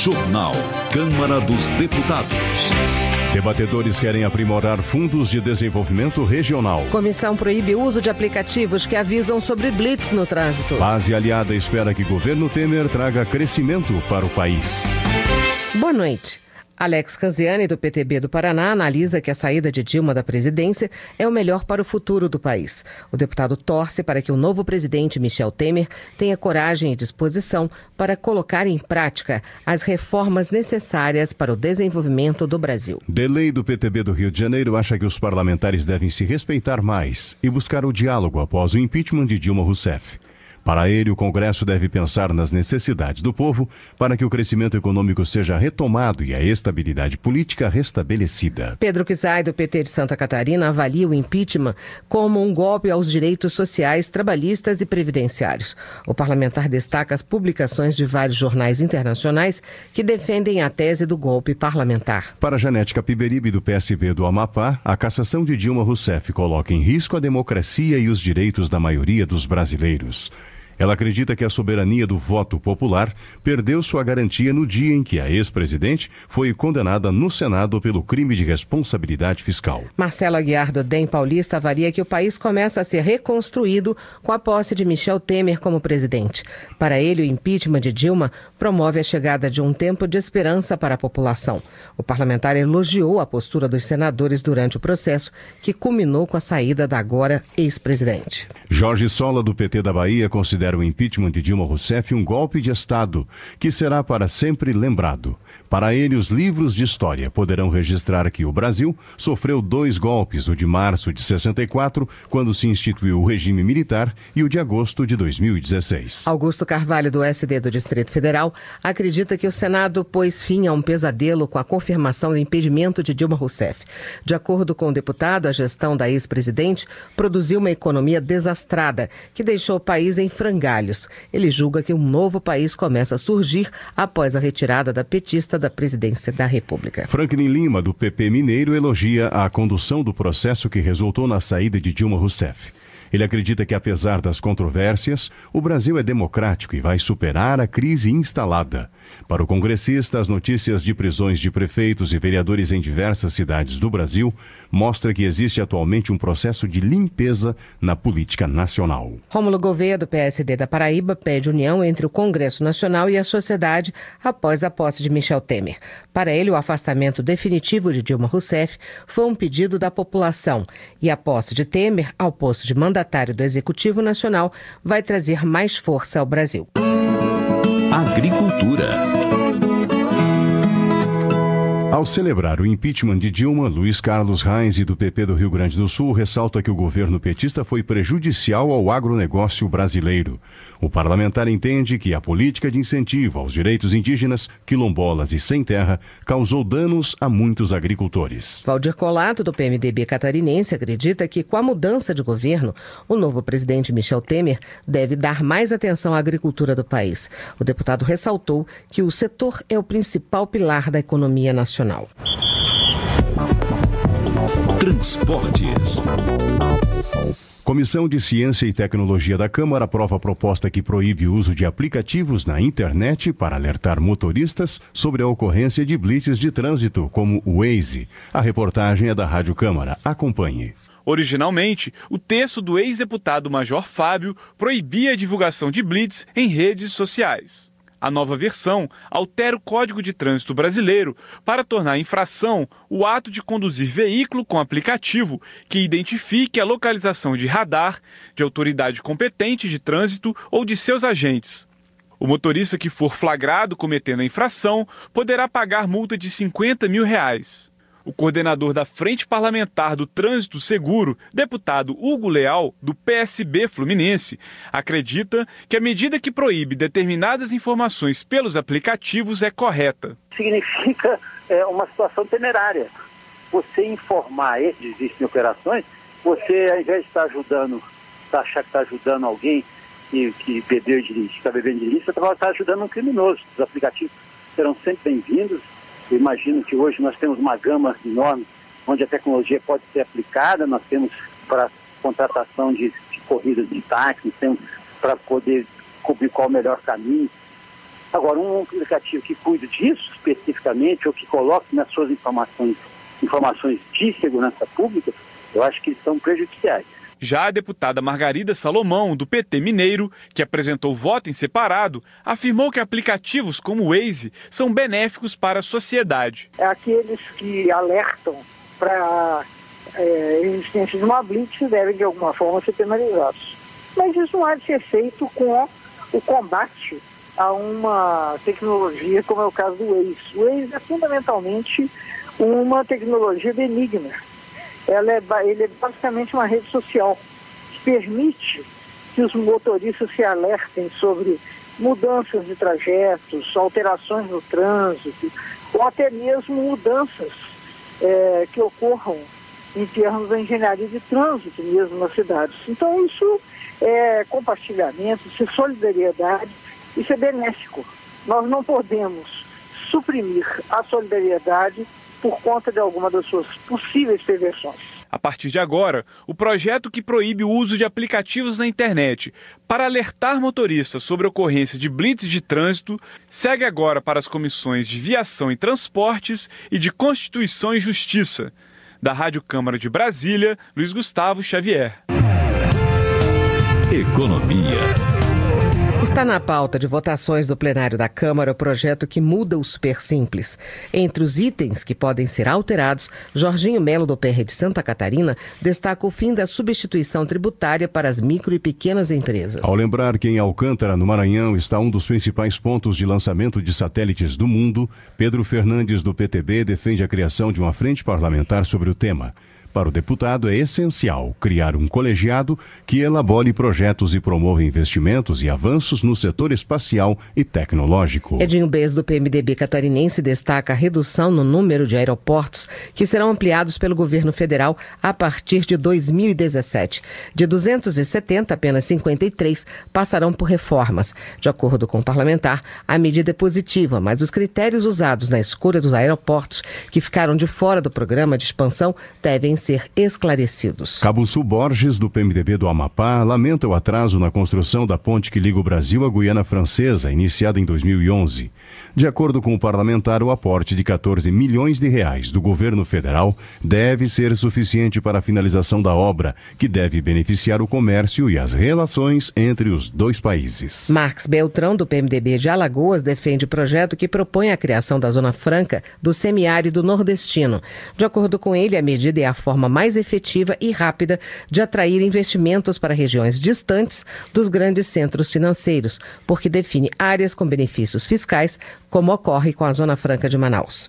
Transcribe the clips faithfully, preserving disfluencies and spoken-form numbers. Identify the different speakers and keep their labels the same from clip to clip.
Speaker 1: Jornal Câmara dos Deputados. Debatedores querem aprimorar fundos de desenvolvimento regional.
Speaker 2: Comissão proíbe o uso de aplicativos que avisam sobre blitz no trânsito.
Speaker 1: Base aliada espera que governo Temer traga crescimento para o país.
Speaker 2: Boa noite. Alex Canziani, do P T B do Paraná, analisa que a saída de Dilma da presidência é o melhor para o futuro do país. O deputado torce para que o novo presidente, Michel Temer, tenha coragem e disposição para colocar em prática as reformas necessárias para o desenvolvimento do Brasil.
Speaker 1: Delei do P T B do Rio de Janeiro acha que os parlamentares devem se respeitar mais e buscar o diálogo após o impeachment de Dilma Rousseff. Para ele, o Congresso deve pensar nas necessidades do povo para que o crescimento econômico seja retomado e a estabilidade política restabelecida.
Speaker 2: Pedro Kizai, do P T de Santa Catarina, avalia o impeachment como um golpe aos direitos sociais, trabalhistas e previdenciários. O parlamentar destaca as publicações de vários jornais internacionais que defendem a tese do golpe parlamentar.
Speaker 1: Para Janete Capiberibe, do P S B do Amapá, a cassação de Dilma Rousseff coloca em risco a democracia e os direitos da maioria dos brasileiros. Ela acredita que a soberania do voto popular perdeu sua garantia no dia em que a ex-presidente foi condenada no Senado pelo crime de responsabilidade fiscal.
Speaker 2: Marcelo Aguiar, do D E M Paulista, avalia que o país começa a ser reconstruído com a posse de Michel Temer como presidente. Para ele, o impeachment de Dilma promove a chegada de um tempo de esperança para a população. O parlamentar elogiou a postura dos senadores durante o processo, que culminou com a saída da agora ex-presidente.
Speaker 1: Jorge Sola, do P T da Bahia, considera o impeachment de Dilma Rousseff um golpe de Estado, que será para sempre lembrado. Para ele, os livros de história poderão registrar que o Brasil sofreu dois golpes, o de março de sessenta e quatro, quando se instituiu o regime militar, e o de agosto de dois mil e dezesseis.
Speaker 2: Augusto Carvalho, do S D do Distrito Federal, acredita que o Senado pôs fim a um pesadelo com a confirmação do impedimento de Dilma Rousseff. De acordo com o deputado, a gestão da ex-presidente produziu uma economia desastrada, que deixou o país em frangalhos. Ele julga que um novo país começa a surgir após a retirada da petista da presidência da República.
Speaker 1: Franklin Lima, do P P Mineiro, elogia a condução do processo que resultou na saída de Dilma Rousseff. Ele acredita que, apesar das controvérsias, o Brasil é democrático e vai superar a crise instalada. Para o congressista, as notícias de prisões de prefeitos e vereadores em diversas cidades do Brasil mostram que existe atualmente um processo de limpeza na política nacional.
Speaker 2: Rômulo Gouveia, do P S D da Paraíba, pede união entre o Congresso Nacional e a sociedade após a posse de Michel Temer. Para ele, o afastamento definitivo de Dilma Rousseff foi um pedido da população e a posse de Temer ao posto de mandatário do Executivo Nacional vai trazer mais força ao Brasil.
Speaker 1: Agricultura. Ao celebrar o impeachment de Dilma, Luiz Carlos Reis, do P P do Rio Grande do Sul, ressalta que o governo petista foi prejudicial ao agronegócio brasileiro. O parlamentar entende que a política de incentivo aos direitos indígenas, quilombolas e sem terra causou danos a muitos agricultores.
Speaker 2: Valdir Colato, do P M D B catarinense, acredita que, com a mudança de governo, o novo presidente Michel Temer deve dar mais atenção à agricultura do país. O deputado ressaltou que o setor é o principal pilar da economia nacional.
Speaker 1: Transportes. Comissão de Ciência e Tecnologia da Câmara aprova a proposta que proíbe o uso de aplicativos na internet para alertar motoristas sobre a ocorrência de blitzes de trânsito, como o Waze. A reportagem é da Rádio Câmara. Acompanhe.
Speaker 3: Originalmente, o texto do ex-deputado Major Fábio proibia a divulgação de blitz em redes sociais. A nova versão altera o Código de Trânsito Brasileiro para tornar infração o ato de conduzir veículo com aplicativo que identifique a localização de radar, de autoridade competente de trânsito ou de seus agentes. O motorista que for flagrado cometendo a infração poderá pagar multa de cinquenta mil reais. O coordenador da Frente Parlamentar do Trânsito Seguro, deputado Hugo Leal, do P S B Fluminense, acredita que a medida que proíbe determinadas informações pelos aplicativos é correta.
Speaker 4: Significa é, uma situação temerária. Você informar, existem operações, você, ao invés de estar ajudando, tá, achar que está ajudando alguém que, que bebeu de lixo, está bebendo de lixo, você está ajudando um criminoso. Os aplicativos serão sempre bem-vindos. Eu imagino que hoje nós temos uma gama enorme onde a tecnologia pode ser aplicada. Nós temos para contratação de, de corridas de táxi, temos para poder cobrir qual o melhor caminho. Agora, um aplicativo que cuide disso especificamente, ou que coloque nas suas informações, informações de segurança pública, eu acho que são prejudiciais.
Speaker 3: Já a deputada Margarida Salomão, do P T Mineiro, que apresentou voto em separado, afirmou que aplicativos como o Waze são benéficos para a sociedade.
Speaker 5: É aqueles que alertam para é, a existência de uma blitz devem, de alguma forma, ser penalizados. Mas isso não há de ser feito com o combate a uma tecnologia como é o caso do Waze. O Waze é fundamentalmente uma tecnologia benigna. Ela é, ele é basicamente uma rede social que permite que os motoristas se alertem sobre mudanças de trajetos, alterações no trânsito, ou até mesmo mudanças é, que ocorram em termos da engenharia de trânsito mesmo nas cidades. Então isso é compartilhamento, isso é solidariedade, isso é benéfico. Nós não podemos suprimir a solidariedade por conta de alguma das suas possíveis perversões.
Speaker 3: A partir de agora, o projeto que proíbe o uso de aplicativos na internet para alertar motoristas sobre ocorrência de blitz de trânsito segue agora para as comissões de Viação e Transportes e de Constituição e Justiça. Da Rádio Câmara de Brasília, Luiz Gustavo Xavier.
Speaker 6: Economia.
Speaker 2: Está na pauta de votações do plenário da Câmara o projeto que muda o Supersimples. Entre os itens que podem ser alterados, Jorginho Melo, do P R de Santa Catarina, destaca o fim da substituição tributária para as micro e pequenas empresas.
Speaker 1: Ao lembrar que em Alcântara, no Maranhão, está um dos principais pontos de lançamento de satélites do mundo, Pedro Fernandes, do P T B, defende a criação de uma frente parlamentar sobre o tema. Para o deputado, é essencial criar um colegiado que elabore projetos e promova investimentos e avanços no setor espacial e tecnológico.
Speaker 2: Edinho Bez, do P M D B catarinense, destaca a redução no número de aeroportos que serão ampliados pelo governo federal a partir de dois mil e dezessete. De duzentos e setenta, apenas cinquenta e três passarão por reformas. De acordo com o parlamentar, a medida é positiva, mas os critérios usados na escolha dos aeroportos que ficaram de fora do programa de expansão devem ser esclarecidos.
Speaker 1: Cabuçu Borges, do P M D B do Amapá, lamenta o atraso na construção da ponte que liga o Brasil à Guiana Francesa, iniciada em dois mil e onze. De acordo com o parlamentar, o aporte de quatorze milhões de reais do governo federal deve ser suficiente para a finalização da obra, que deve beneficiar o comércio e as relações entre os dois países.
Speaker 2: Marcos Beltrão, do P M D B de Alagoas, defende o projeto que propõe a criação da Zona Franca do semiárido nordestino. De acordo com ele, a medida é a forma mais efetiva e rápida de atrair investimentos para regiões distantes dos grandes centros financeiros, porque define áreas com benefícios fiscais, como ocorre com a Zona Franca de Manaus.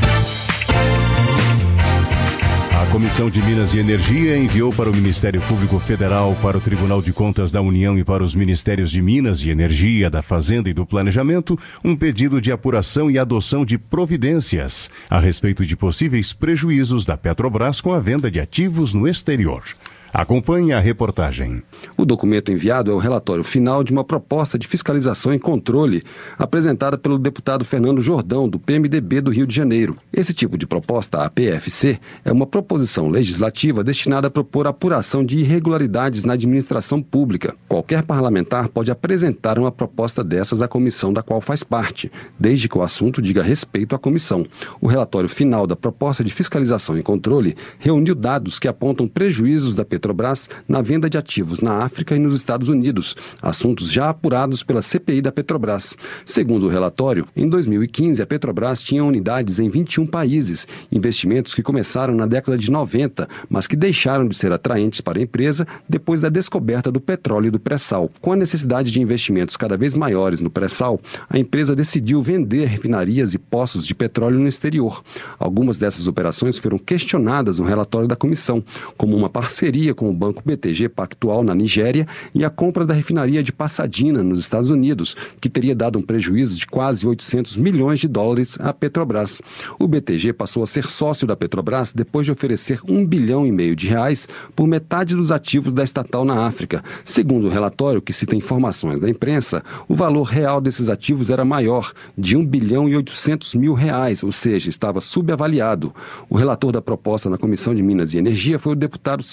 Speaker 1: A Comissão de Minas e Energia enviou para o Ministério Público Federal, para o Tribunal de Contas da União e para os Ministérios de Minas e Energia, da Fazenda e do Planejamento um pedido de apuração e adoção de providências a respeito de possíveis prejuízos da Petrobras com a venda de ativos no exterior. Acompanhe a reportagem.
Speaker 7: O documento enviado é o relatório final de uma proposta de fiscalização e controle apresentada pelo deputado Fernando Jordão, do P M D B do Rio de Janeiro. Esse tipo de proposta, a P F C, é uma proposição legislativa destinada a propor apuração de irregularidades na administração pública. Qualquer parlamentar pode apresentar uma proposta dessas à comissão da qual faz parte, desde que o assunto diga respeito à comissão. O relatório final da proposta de fiscalização e controle reuniu dados que apontam prejuízos da Petrobras na venda de ativos na África e nos Estados Unidos, assuntos já apurados pela C P I da Petrobras. Segundo o relatório, em dois mil e quinze, a Petrobras tinha unidades em vinte e um países, investimentos que começaram na década de noventa, mas que deixaram de ser atraentes para a empresa depois da descoberta do petróleo e do pré-sal. Com a necessidade de investimentos cada vez maiores no pré-sal, a empresa decidiu vender refinarias e poços de petróleo no exterior. Algumas dessas operações foram questionadas no relatório da comissão, como uma parceria com o banco B T G Pactual na Nigéria e a compra da refinaria de Pasadena, nos Estados Unidos, que teria dado um prejuízo de quase oitocentos milhões de dólares à Petrobras. O B T G passou a ser sócio da Petrobras depois de oferecer um bilhão e meio de reais por metade dos ativos da estatal na África. Segundo o relatório, que cita informações da imprensa, o valor real desses ativos era maior, de um bilhão e oitocentos mil reais, ou seja, estava subavaliado. O relator da proposta na Comissão de Minas e Energia foi o deputado Simão Cecílio,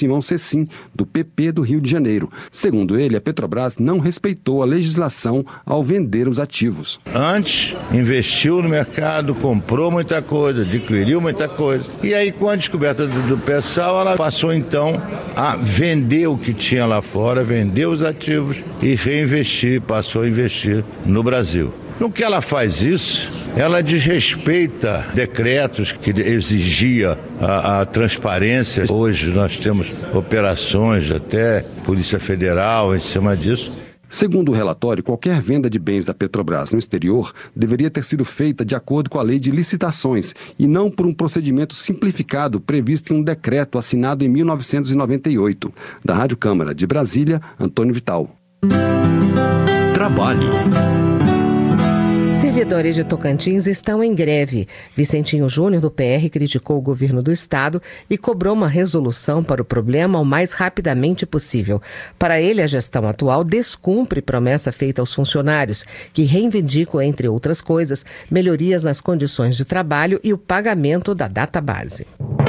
Speaker 7: sim, do P P do Rio de Janeiro. Segundo ele, a Petrobras não respeitou a legislação ao vender os ativos.
Speaker 6: Antes, investiu no mercado, comprou muita coisa, adquiriu muita coisa. E aí, com a descoberta do, do pré-sal, ela passou então a vender o que tinha lá fora, vender os ativos e reinvestir, passou a investir no Brasil. No que ela faz isso, ela desrespeita decretos que exigia a, a transparência. Hoje nós temos operações, até Polícia Federal em cima disso.
Speaker 7: Segundo o relatório, qualquer venda de bens da Petrobras no exterior deveria ter sido feita de acordo com a lei de licitações e não por um procedimento simplificado previsto em um decreto assinado em mil novecentos e noventa e oito. Da Rádio Câmara de Brasília, Antônio Vital.
Speaker 8: Trabalho.
Speaker 2: Servidores de Tocantins estão em greve. Vicentinho Júnior, do P R, criticou o governo do estado e cobrou uma resolução para o problema o mais rapidamente possível. Para ele, a gestão atual descumpre promessa feita aos funcionários, que reivindicam, entre outras coisas, melhorias nas condições de trabalho e o pagamento da database.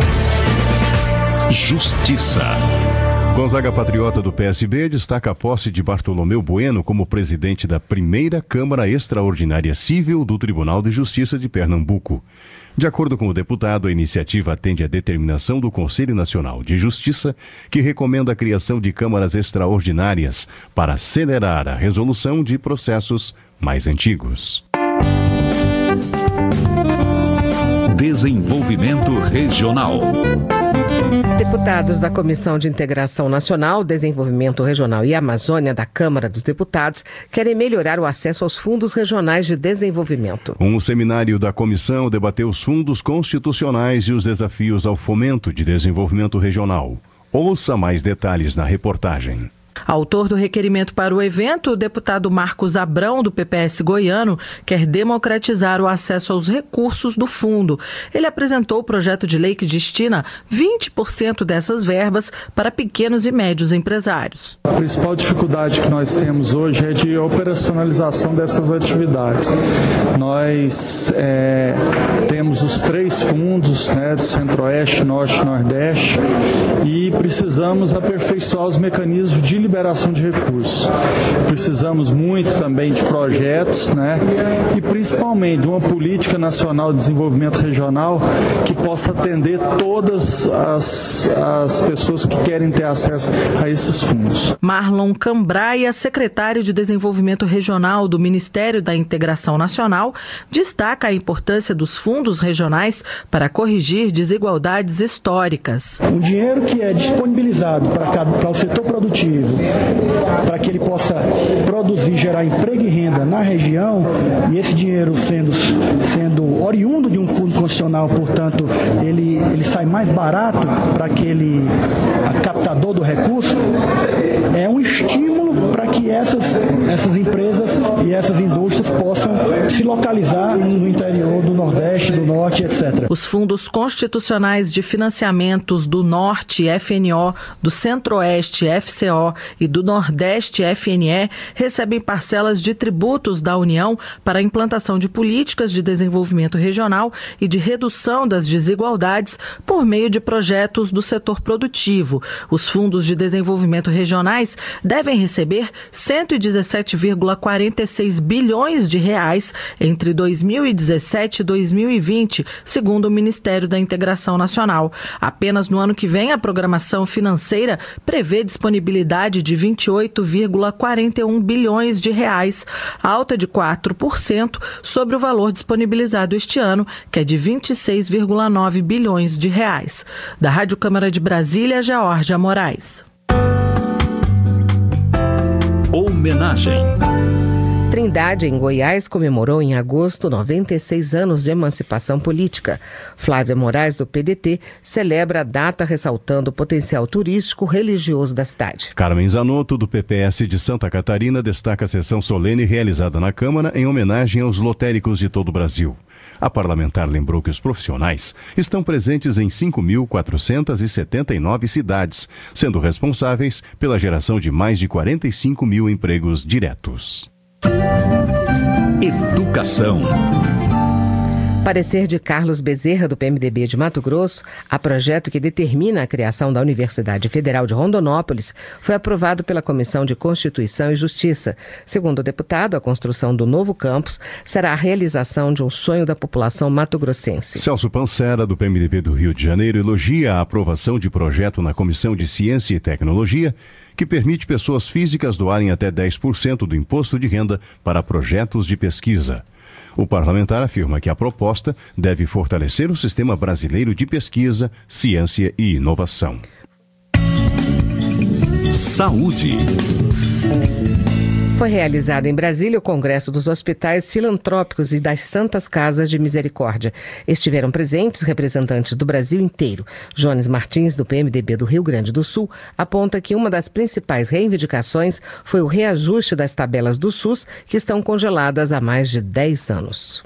Speaker 8: Justiça.
Speaker 1: Gonzaga Patriota, do P S B, destaca a posse de Bartolomeu Bueno como presidente da primeira Câmara Extraordinária Civil do Tribunal de Justiça de Pernambuco. De acordo com o deputado, a iniciativa atende à determinação do Conselho Nacional de Justiça, que recomenda a criação de câmaras extraordinárias para acelerar a resolução de processos mais antigos.
Speaker 8: Desenvolvimento Regional.
Speaker 2: Deputados da Comissão de Integração Nacional, Desenvolvimento Regional e Amazônia da Câmara dos Deputados querem melhorar o acesso aos fundos regionais de desenvolvimento.
Speaker 1: Um seminário da comissão debateu os fundos constitucionais e os desafios ao fomento de desenvolvimento regional. Ouça mais detalhes na reportagem.
Speaker 9: Autor do requerimento para o evento, o deputado Marcos Abrão, do P P S goiano, quer democratizar o acesso aos recursos do fundo. Ele apresentou o projeto de lei que destina vinte por cento dessas verbas para pequenos e médios empresários.
Speaker 10: A principal dificuldade que nós temos hoje é de operacionalização dessas atividades. Nós é, temos os três fundos, né, do Centro-Oeste, Norte e Nordeste, e precisamos aperfeiçoar os mecanismos de liberação de recursos. Precisamos muito também de projetos, né? E principalmente de uma política nacional de desenvolvimento regional que possa atender todas as, as pessoas que querem ter acesso a esses fundos.
Speaker 9: Marlon Cambraia, secretário de Desenvolvimento Regional do Ministério da Integração Nacional, destaca a importância dos fundos regionais para corrigir desigualdades históricas.
Speaker 11: O dinheiro que é disponibilizado para, cada, para o setor produtivo, para que ele possa produzir, gerar emprego e renda na região, e esse dinheiro sendo, sendo oriundo de um fundo constitucional, portanto, ele, ele sai mais barato para aquele captador do recurso, é um estímulo para que essas, essas empresas e essas indústrias possam se localizar no interior do Nordeste, do Norte, etcétera.
Speaker 9: Os fundos constitucionais de financiamentos do Norte, F N O, do Centro-Oeste, F C O, e do Nordeste, F N E, recebem parcelas de tributos da União para a implantação de políticas de desenvolvimento regional e de redução das desigualdades por meio de projetos do setor produtivo. Os fundos de desenvolvimento regionais devem receber cento e dezessete vírgula quarenta e seis bilhões de reais entre dois mil e dezessete e dois mil e vinte, segundo o Ministério da Integração Nacional. Apenas no ano que vem, a programação financeira prevê disponibilidade de vinte e oito vírgula quarenta e um bilhões de reais, alta de quatro por cento sobre o valor disponibilizado este ano, que é de vinte e seis vírgula nove bilhões de reais. Da Rádio Câmara de Brasília, Georgia Moraes.
Speaker 8: Homenagem.
Speaker 2: Trindade, em Goiás, comemorou em agosto noventa e seis anos de emancipação política. Flávia Moraes, do P D T, celebra a data ressaltando o potencial turístico religioso da cidade.
Speaker 1: Carmen Zanotto, do P P S de Santa Catarina, destaca a sessão solene realizada na Câmara em homenagem aos lotéricos de todo o Brasil. A parlamentar lembrou que os profissionais estão presentes em cinco mil quatrocentas e setenta e nove cidades, sendo responsáveis pela geração de mais de quarenta e cinco mil empregos diretos.
Speaker 8: Educação.
Speaker 2: Parecer de Carlos Bezerra, do P M D B de Mato Grosso, a projeto que determina a criação da Universidade Federal de Rondonópolis, foi aprovado pela Comissão de Constituição e Justiça. Segundo o deputado, a construção do novo campus será a realização de um sonho da população mato-grossense.
Speaker 1: Celso Pancera, do P M D B do Rio de Janeiro, elogia a aprovação de projeto na Comissão de Ciência e Tecnologia, que permite pessoas físicas doarem até dez por cento do imposto de renda para projetos de pesquisa. O parlamentar afirma que a proposta deve fortalecer o sistema brasileiro de pesquisa, ciência e inovação.
Speaker 8: Saúde.
Speaker 2: Foi realizado em Brasília o Congresso dos Hospitais Filantrópicos e das Santas Casas de Misericórdia. Estiveram presentes representantes do Brasil inteiro. Jones Martins, do P M D B do Rio Grande do Sul, aponta que uma das principais reivindicações foi o reajuste das tabelas do SUS, que estão congeladas há mais de dez anos.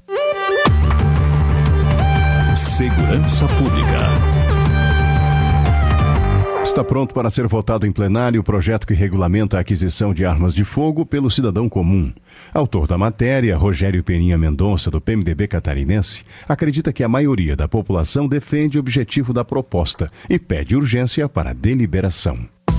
Speaker 8: Segurança Pública.
Speaker 1: Está pronto para ser votado em plenário o projeto que regulamenta a aquisição de armas de fogo pelo cidadão comum. Autor da matéria, Rogério Peninha Mendonça, do P M D B catarinense, acredita que a maioria da população defende o objetivo da proposta e pede urgência para a deliberação.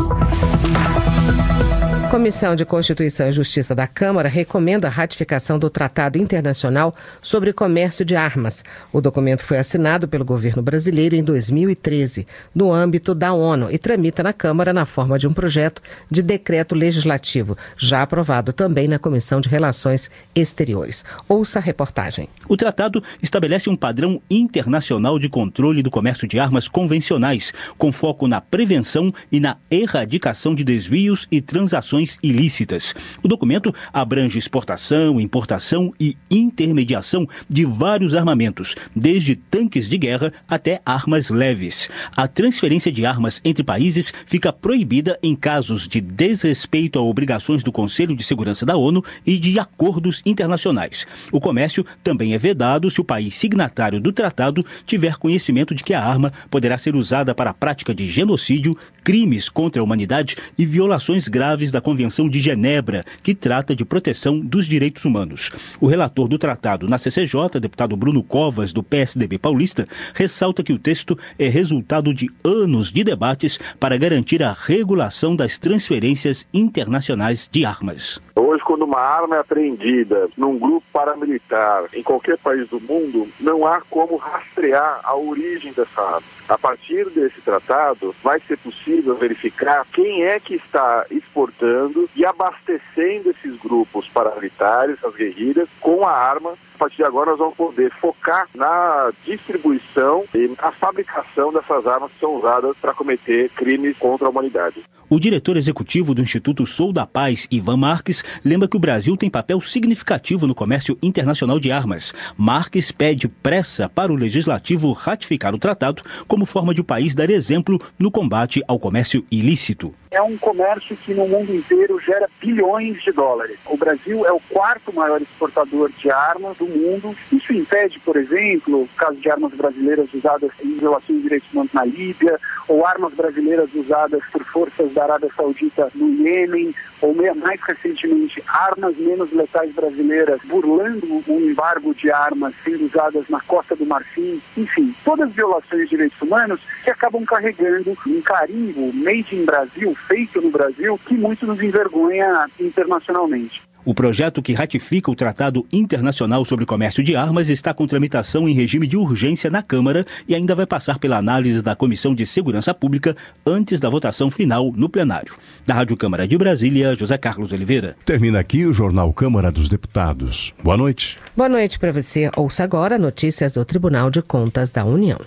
Speaker 2: Comissão de Constituição e Justiça da Câmara recomenda a ratificação do Tratado Internacional sobre Comércio de Armas. O documento foi assinado pelo governo brasileiro em dois mil e treze, no âmbito da ONU, e tramita na Câmara na forma de um projeto de decreto legislativo, já aprovado também na Comissão de Relações Exteriores. Ouça a reportagem.
Speaker 12: O tratado estabelece um padrão internacional de controle do comércio de armas convencionais, com foco na prevenção e na erradicação de desvios e transações ilícitas. O documento abrange exportação, importação e intermediação de vários armamentos, desde tanques de guerra até armas leves. A transferência de armas entre países fica proibida em casos de desrespeito a obrigações do Conselho de Segurança da ONU e de acordos internacionais. O comércio também é vedado se o país signatário do tratado tiver conhecimento de que a arma poderá ser usada para a prática de genocídio, crimes contra a humanidade e violações graves da Convenção de Genebra, que trata de proteção dos direitos humanos. O relator do tratado na C C J, deputado Bruno Covas, do P S D B paulista, ressalta que o texto é resultado de anos de debates para garantir a regulação das transferências internacionais de armas.
Speaker 13: Hoje, quando uma arma é apreendida num grupo paramilitar em qualquer país do mundo, não há como rastrear a origem dessa arma. A partir desse tratado, vai ser possível verificar quem é que está exportando e abastecendo esses grupos paramilitares, as guerrilhas, com a arma. A partir de agora, nós vamos poder focar na distribuição e na fabricação dessas armas que são usadas para cometer crimes contra a humanidade.
Speaker 12: O diretor executivo do Instituto Sou da Paz, Ivan Marques, lembra que o Brasil tem papel significativo no comércio internacional de armas. Marques pede pressa para o legislativo ratificar o tratado como forma de o país dar exemplo no combate ao comércio ilícito.
Speaker 14: É um comércio que no mundo inteiro gera bilhões de dólares. O Brasil é o quarto maior exportador de armas do mundo. Isso impede, por exemplo, o caso de armas brasileiras usadas em violações de direitos humanos na Líbia, ou armas brasileiras usadas por forças da Arábia Saudita no Iêmen, ou mais recentemente, armas menos letais brasileiras burlando o embargo de armas sendo usadas na Costa do Marfim. Enfim, todas as violações de direitos humanos que acabam carregando um carimbo made in Brasil, feito no Brasil, que muito nos envergonha internacionalmente.
Speaker 12: O projeto que ratifica o Tratado Internacional sobre Comércio de Armas está com tramitação em regime de urgência na Câmara e ainda vai passar pela análise da Comissão de Segurança Pública antes da votação final no plenário. Da Rádio Câmara de Brasília, José Carlos Oliveira.
Speaker 1: Termina aqui o Jornal Câmara dos Deputados. Boa noite.
Speaker 2: Boa noite para você. Ouça agora notícias do Tribunal de Contas da União.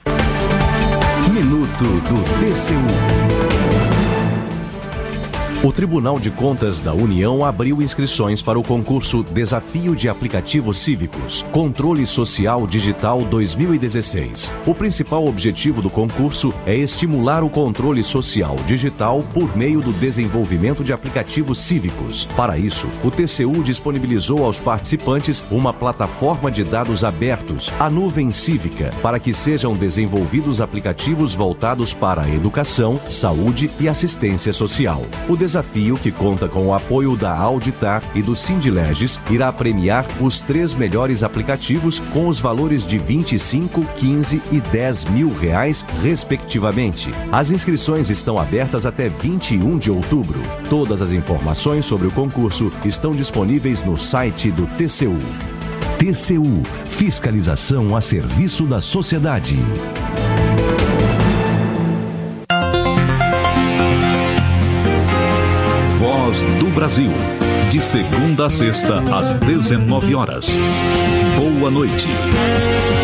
Speaker 8: Minuto do T C U.
Speaker 15: O Tribunal de Contas da União abriu inscrições para o concurso Desafio de Aplicativos Cívicos, Controle Social Digital dois mil e dezesseis. O principal objetivo do concurso é estimular o controle social digital por meio do desenvolvimento de aplicativos cívicos. Para isso, o T C U disponibilizou aos participantes uma plataforma de dados abertos, a Nuvem Cívica, para que sejam desenvolvidos aplicativos voltados para a educação, saúde e assistência social. O desafio, que conta com o apoio da Auditar e do Sindileges, irá premiar os três melhores aplicativos com os valores de vinte e cinco, quinze e dez mil reais, respectivamente. As inscrições estão abertas até vinte e um de outubro. Todas as informações sobre o concurso estão disponíveis no site do T C U. T C U, fiscalização a serviço da sociedade.
Speaker 8: Voz do Brasil, de segunda a sexta, às dezenove horas. Boa noite.